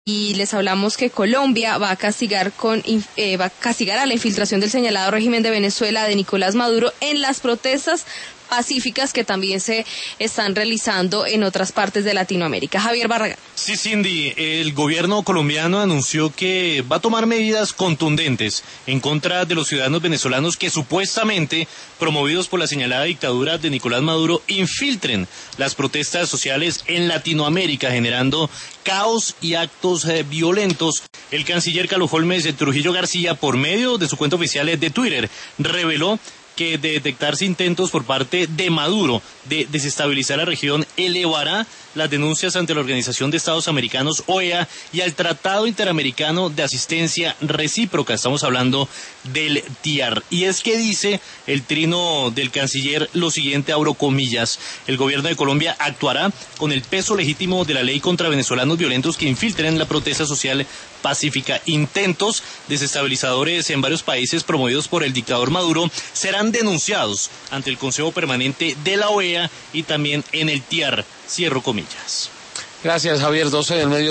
Y les hablamos que Colombia va a castigar a la infiltración del señalado régimen de Venezuela de Nicolás Maduro en las protestas pacíficas que también se están realizando en otras partes de Latinoamérica. Javier Barragán. Sí, Cindy, el gobierno colombiano anunció que va a tomar medidas contundentes en contra de los ciudadanos venezolanos que supuestamente, promovidos por la señalada dictadura de Nicolás Maduro, infiltren las protestas sociales en Latinoamérica, generando caos y actos violentos. El canciller Carlos Holmes Trujillo García, por medio de su cuenta oficial de Twitter, reveló que de detectarse intentos por parte de Maduro de desestabilizar la región, elevará las denuncias ante la Organización de Estados Americanos, OEA, y al Tratado Interamericano de Asistencia Recíproca. Estamos hablando del TIAR. Y es que dice el trino del canciller lo siguiente, abro comillas: el gobierno de Colombia actuará con el peso legítimo de la ley contra venezolanos violentos que infiltren la protesta social pacífica. Intentos desestabilizadores en varios países promovidos por el dictador Maduro serán denunciados ante el Consejo Permanente de la OEA y también en el TIAR. Cierro comillas. Gracias, Javier. 12 del mediodía.